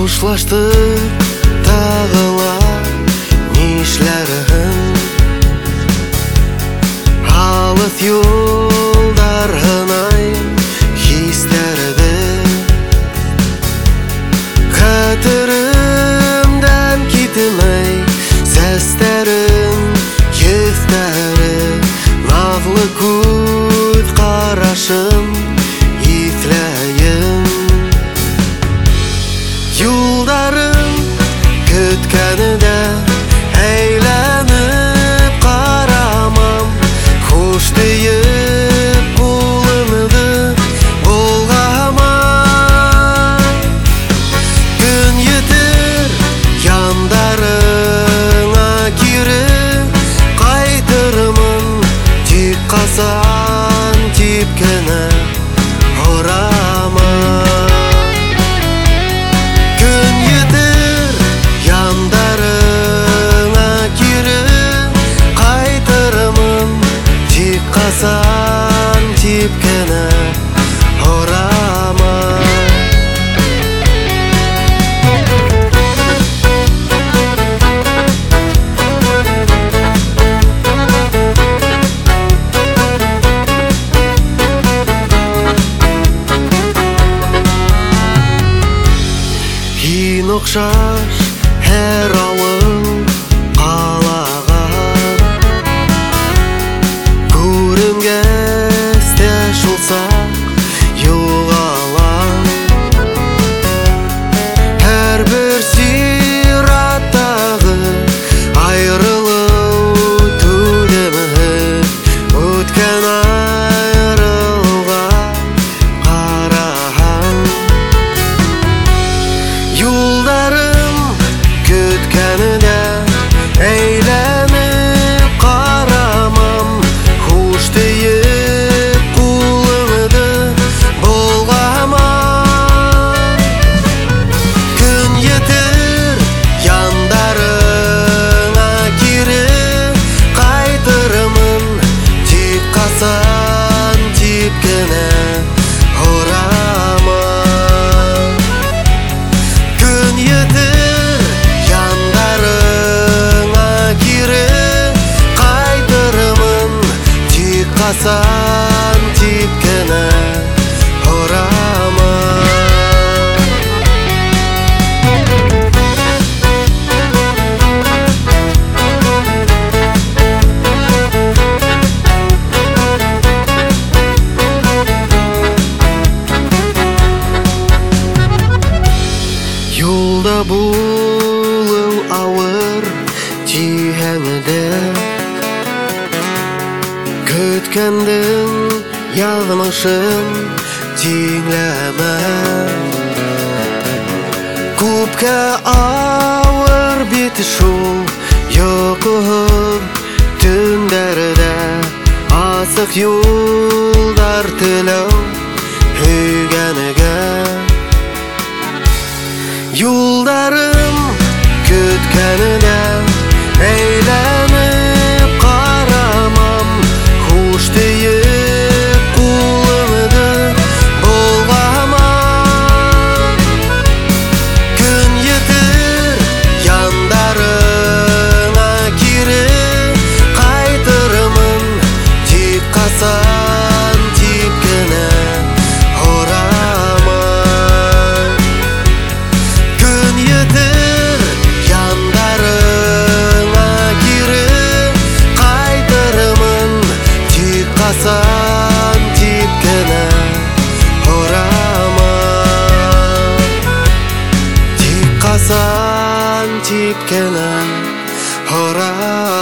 Хушлаштык тагылар нишләрем, алыс юлдар гынай хисләрде, хәтеремдән китмәй сәсләрем, йөзләре, назлы күз карашым исләем. Юлдарым көткәнедә әйләнеп карамам, хуш диеп кулымды болгамам. Көн йитер яндарыңа кире кайтырмын, тик касан типкәнә орама. Касан типкәнә орама. Һин охшаш һәр авыл калага, күренгәстә шулсак югалам. Һәрбер сираттагы аерылу түлеме, үткән аерылуга караһам. Юлдарым көткәнедә әйләнеп карамам, хуш диеп кулымды болгамам. Көн йитер яндарыңа кире кайтырмын, тик касан типкәнә орама. Көн йитер яндарыңа кире кайтырмын, тик касан типкәнә орама. Юлда булу авыр тиһәңдә, көткәндең язмышын тиңләмә. Күпкә авыр бит шул йокыһыз төндәрдә, асык юлдар теләү һөйгәнегә. Юлдарым көткәнедә әйләнеп карамам, хуш диеп кулымды болгамам. Көн йитер яндарыңа кире кайтырмын, тик касан типкәнә орама. Көн йитер яндарыңа кире кайтырмын, тик касан типкәнә орама. Тик касан типкәнә орама.